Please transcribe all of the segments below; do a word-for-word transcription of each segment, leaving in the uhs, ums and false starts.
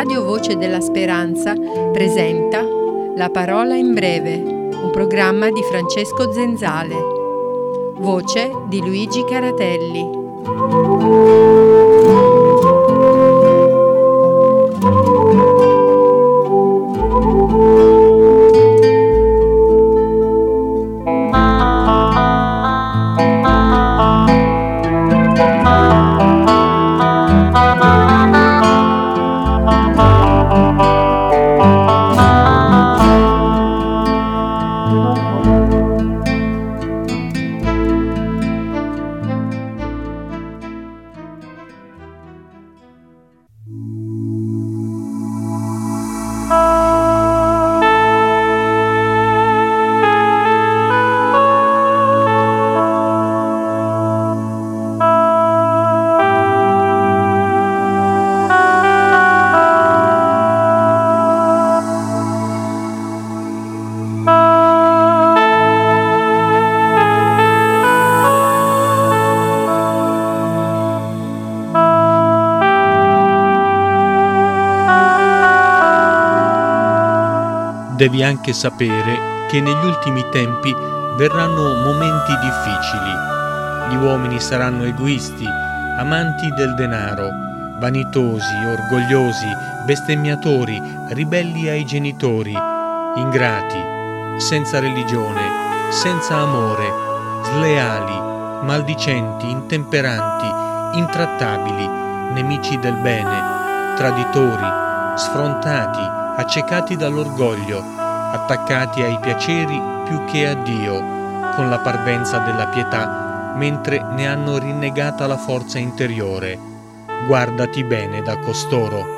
Radio Voce della Speranza presenta La Parola in Breve, un programma di Francesco Zenzale. Voce di Luigi Caratelli. Devi anche sapere che negli ultimi tempi verranno momenti difficili. Gli uomini saranno egoisti, amanti del denaro, vanitosi, orgogliosi, bestemmiatori, ribelli ai genitori, ingrati, senza religione, senza amore, sleali, maldicenti, intemperanti, intrattabili, nemici del bene, traditori, sfrontati, accecati dall'orgoglio, attaccati ai piaceri più che a Dio, con la parvenza della pietà, mentre ne hanno rinnegata la forza interiore. Guardati bene da costoro.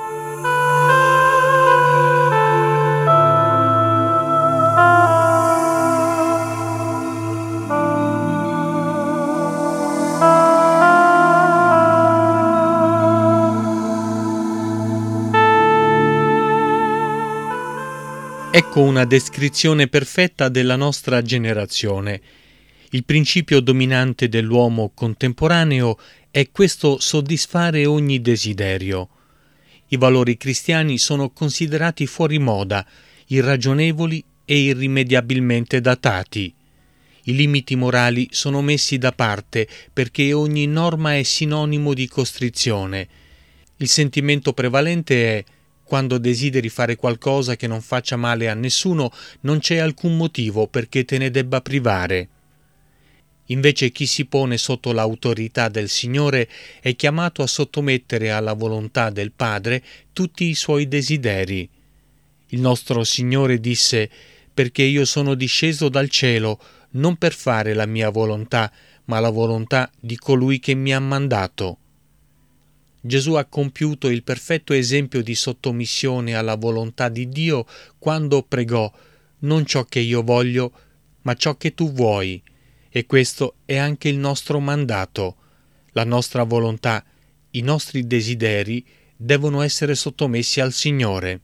Ecco una descrizione perfetta della nostra generazione. Il principio dominante dell'uomo contemporaneo è questo soddisfare ogni desiderio. I valori cristiani sono considerati fuori moda, irragionevoli e irrimediabilmente datati. I limiti morali sono messi da parte perché ogni norma è sinonimo di costrizione. Il sentimento prevalente è: quando desideri fare qualcosa che non faccia male a nessuno, non c'è alcun motivo perché te ne debba privare. Invece chi si pone sotto l'autorità del Signore è chiamato a sottomettere alla volontà del Padre tutti i suoi desideri. Il nostro Signore disse: «Perché io sono disceso dal cielo, non per fare la mia volontà, ma la volontà di colui che mi ha mandato». Gesù ha compiuto il perfetto esempio di sottomissione alla volontà di Dio quando pregò: «Non ciò che io voglio, ma ciò che tu vuoi». E questo è anche il nostro mandato. La nostra volontà, i nostri desideri devono essere sottomessi al Signore.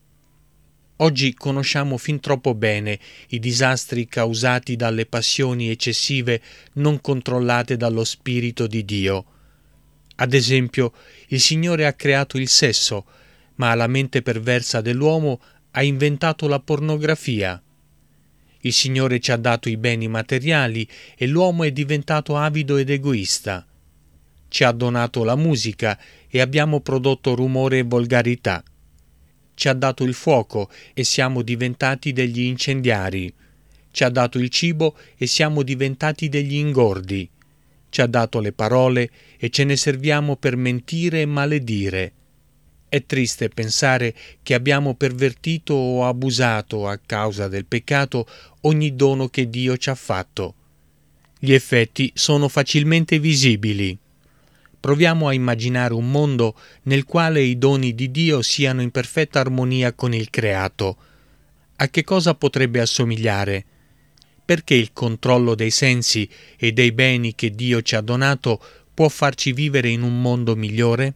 Oggi conosciamo fin troppo bene i disastri causati dalle passioni eccessive non controllate dallo Spirito di Dio. Ad esempio, il Signore ha creato il sesso, ma la mente perversa dell'uomo ha inventato la pornografia. Il Signore ci ha dato i beni materiali e l'uomo è diventato avido ed egoista. Ci ha donato la musica e abbiamo prodotto rumore e volgarità. Ci ha dato il fuoco e siamo diventati degli incendiari. Ci ha dato il cibo e siamo diventati degli ingordi. Ci ha dato le parole e ce ne serviamo per mentire e maledire. È triste pensare che abbiamo pervertito o abusato a causa del peccato ogni dono che Dio ci ha fatto. Gli effetti sono facilmente visibili. Proviamo a immaginare un mondo nel quale i doni di Dio siano in perfetta armonia con il creato. A che cosa potrebbe assomigliare? Perché il controllo dei sensi e dei beni che Dio ci ha donato può farci vivere in un mondo migliore?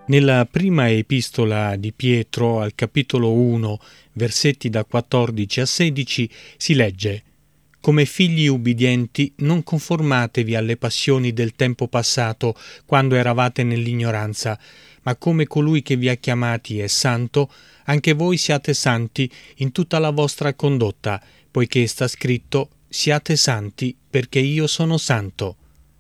Nella prima epistola di Pietro, al capitolo uno, versetti da quattordici a sedici, si legge: «Come figli ubbidienti, non conformatevi alle passioni del tempo passato, quando eravate nell'ignoranza, ma come colui che vi ha chiamati è santo, anche voi siate santi in tutta la vostra condotta, poiché sta scritto: siate santi, perché io sono santo».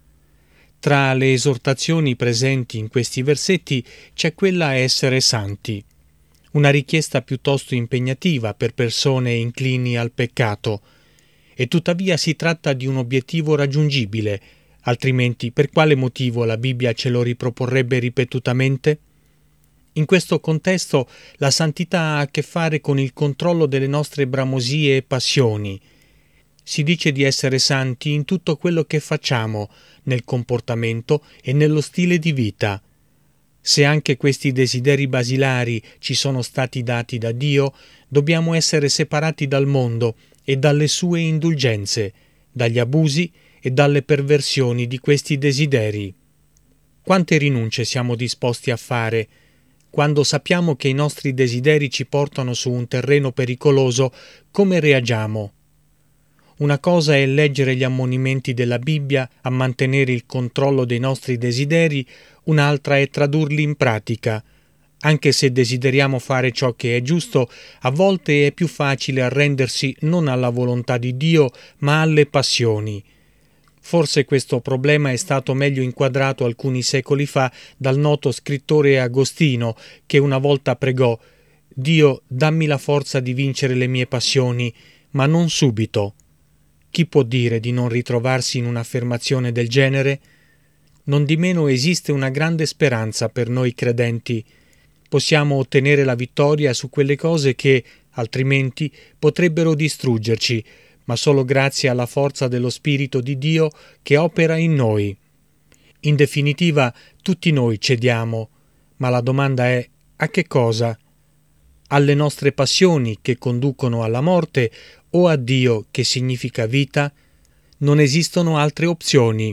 Tra le esortazioni presenti in questi versetti c'è quella a essere santi, una richiesta piuttosto impegnativa per persone inclini al peccato, e tuttavia si tratta di un obiettivo raggiungibile, altrimenti per quale motivo la Bibbia ce lo riproporrebbe ripetutamente? In questo contesto la santità ha a che fare con il controllo delle nostre bramosie e passioni. Si dice di essere santi in tutto quello che facciamo, nel comportamento e nello stile di vita. Se anche questi desideri basilari ci sono stati dati da Dio, dobbiamo essere separati dal mondo e dalle sue indulgenze, dagli abusi e dalle perversioni di questi desideri. Quante rinunce siamo disposti a fare? Quando sappiamo che i nostri desideri ci portano su un terreno pericoloso, come reagiamo? Una cosa è leggere gli ammonimenti della Bibbia a mantenere il controllo dei nostri desideri, un'altra è tradurli in pratica. Anche se desideriamo fare ciò che è giusto, a volte è più facile arrendersi non alla volontà di Dio, ma alle passioni. Forse questo problema è stato meglio inquadrato alcuni secoli fa dal noto scrittore Agostino, che una volta pregò: «Dio, dammi la forza di vincere le mie passioni, ma non subito». Chi può dire di non ritrovarsi in un'affermazione del genere? Nondimeno esiste una grande speranza per noi credenti. Possiamo ottenere la vittoria su quelle cose che, altrimenti, potrebbero distruggerci, ma solo grazie alla forza dello Spirito di Dio che opera in noi. In definitiva, tutti noi cediamo, ma la domanda è: a che cosa? Alle nostre passioni che conducono alla morte o a Dio che significa vita? Non esistono altre opzioni.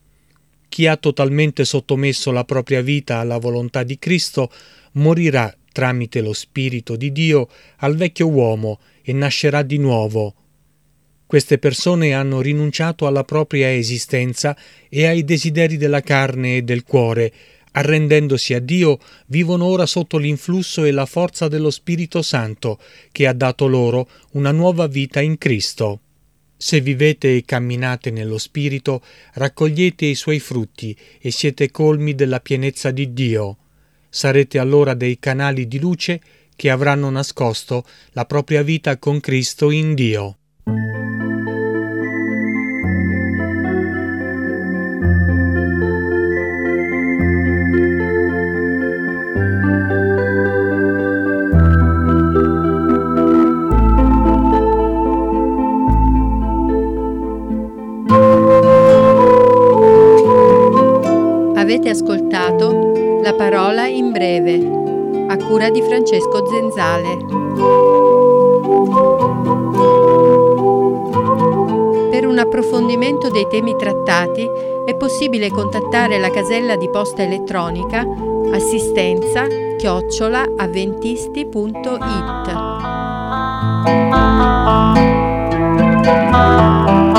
Chi ha totalmente sottomesso la propria vita alla volontà di Cristo morirà tramite lo Spirito di Dio al vecchio uomo e nascerà di nuovo. Queste persone hanno rinunciato alla propria esistenza e ai desideri della carne e del cuore. Arrendendosi a Dio, vivono ora sotto l'influsso e la forza dello Spirito Santo, che ha dato loro una nuova vita in Cristo. Se vivete e camminate nello Spirito, raccogliete i suoi frutti e siete colmi della pienezza di Dio. Sarete allora dei canali di luce che avranno nascosto la propria vita con Cristo in Dio. Avete ascoltato La parola in breve, a cura di Francesco Zenzale. Per un approfondimento dei temi trattati è possibile contattare la casella di posta elettronica assistenza chiocciola avventisti punto it.